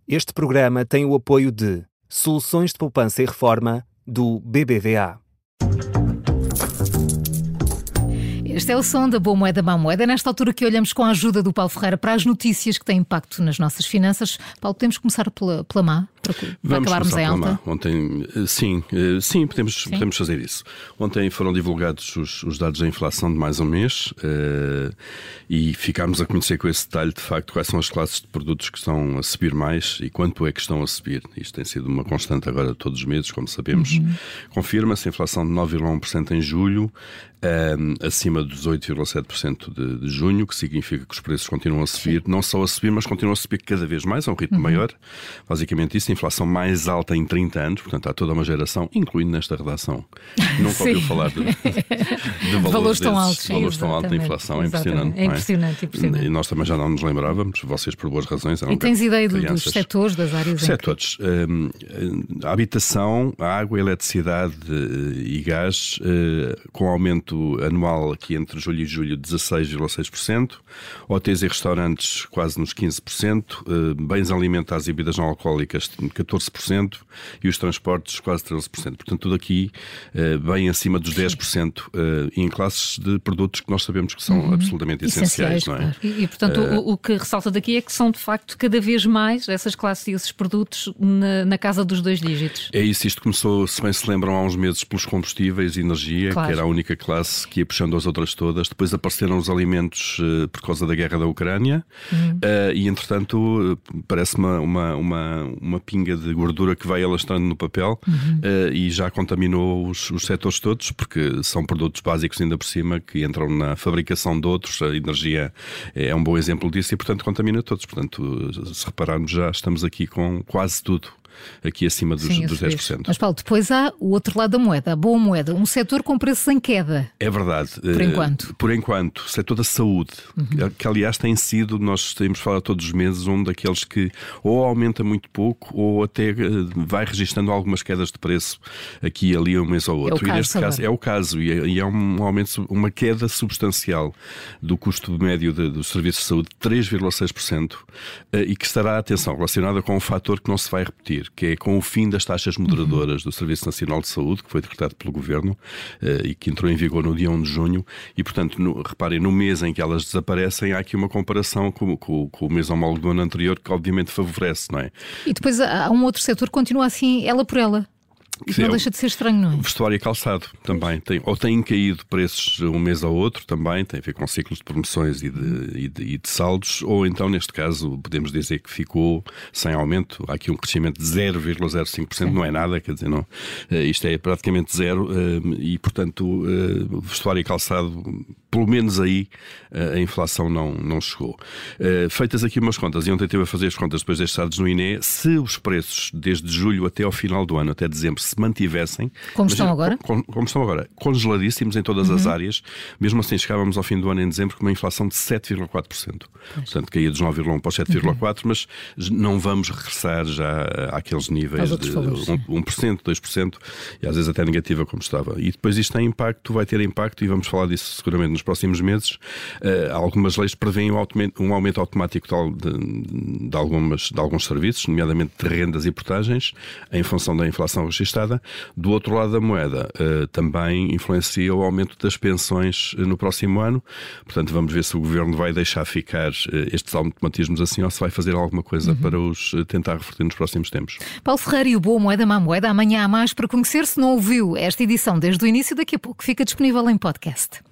Este programa tem o apoio de Soluções de Poupança e Reforma do BBVA. Este é o som da Boa Moeda, Má Moeda. Nesta altura que olhamos com a ajuda do Paulo Ferreira para as notícias que têm impacto nas nossas finanças. Paulo, podemos começar pela má? Para acabarmos em alta? Ontem, sim, podemos fazer isso. Ontem foram divulgados os dados da inflação de mais um mês e ficámos a conhecer com esse detalhe, de facto, quais são as classes de produtos que estão a subir mais e quanto é que estão a subir. Isto tem sido uma constante agora todos os meses, como sabemos. Confirma-se a inflação de 9,1% em julho, acima dos 8,7% de junho, que significa que os preços continuam a subir, não só a subir, mas continuam a subir cada vez mais, a um ritmo maior. Basicamente isso, a inflação mais alta em 30 anos, portanto há toda uma geração, incluindo nesta redação, nunca ouviu falar de valores tão altos. Valores tão altos da inflação, é impressionante. É impressionante. E nós também já não nos lembrávamos, vocês por boas razões. E tens ideia dos setores, das áreas? Setores. A habitação, a água, a eletricidade e gás, com aumento anual aqui entre julho e julho de 16,6%, hotéis e restaurantes quase nos 15%, bens alimentares e bebidas não alcoólicas 14% e os transportes quase 13%. Portanto, tudo aqui bem acima dos 10% e em classes de produtos que nós sabemos que são absolutamente essenciais, não é? Claro. E portanto, o que ressalta daqui é que são, de facto, cada vez mais essas classes e esses produtos na casa dos 2 dígitos. É isso, isto começou, se bem se lembram, há uns meses pelos combustíveis e energia, claro, que era a única classe que ia puxando as outras todas. Depois apareceram os alimentos por causa da guerra da Ucrânia e, entretanto, parece uma pinga de gordura que vai alastrando no papel e já contaminou os setores todos, porque são produtos básicos ainda por cima que entram na fabricação de outros. A energia é um bom exemplo disso e, portanto, contamina todos. Portanto, se repararmos, já estamos aqui com quase tudo aqui acima dos 10%. Mas, Paulo, depois há o outro lado da moeda, a boa moeda, um setor com preços em queda. É verdade. Por enquanto. O setor da saúde, que aliás tem sido, nós temos falado todos os meses, um daqueles que ou aumenta muito pouco ou até vai registrando algumas quedas de preço aqui e ali um mês ou outro. E neste caso é o caso e é um aumento, uma queda substancial do custo médio dos serviços de saúde, 3,6%, e que estará, atenção, relacionada com um fator que não se vai repetir, que é com o fim das taxas moderadoras do Serviço Nacional de Saúde, que foi decretado pelo Governo e que entrou em vigor no dia 1 de junho. E, portanto, reparem, no mês em que elas desaparecem, há aqui uma comparação com o mês homólogo do ano anterior, que obviamente favorece, não é? E depois há um outro setor que continua assim, ela por ela. Isso não deixa de ser estranho, não é? Vestuário e calçado também. Têm caído preços um mês ao outro também, tem a ver com ciclos de promoções e de saldos, ou então, neste caso, podemos dizer que ficou sem aumento. Há aqui um crescimento de 0,05%, não é nada, quer dizer, não, isto é praticamente zero e, portanto, vestuário e calçado, pelo menos aí, a inflação não chegou. Feitas aqui umas contas, e ontem estive a fazer as contas depois destes dados no INE, se os preços desde julho até ao final do ano, até dezembro, se mantivessem... Como estão agora? Como estão agora. Congeladíssimos em todas as áreas. Mesmo assim, chegávamos ao fim do ano, em dezembro, com uma inflação de 7,4%. Portanto, caía dos 9,1% para os 7,4%, mas não vamos regressar já àqueles níveis de 1%, 2%, e às vezes até negativa como estava. E depois isto tem impacto, vai ter impacto, e vamos falar disso seguramente nos próximos meses. Algumas leis prevêem um aumento automático de alguns serviços, nomeadamente de rendas e portagens, em função da inflação registada. Do outro lado da moeda, também influencia o aumento das pensões no próximo ano. Portanto, vamos ver se o Governo vai deixar ficar estes automatismos assim ou se vai fazer alguma coisa para os tentar reverter nos próximos tempos. Paulo Ferreira e o Boa Moeda, Má Moeda. Amanhã há mais para conhecer. Se não ouviu esta edição desde o início, daqui a pouco fica disponível em podcast.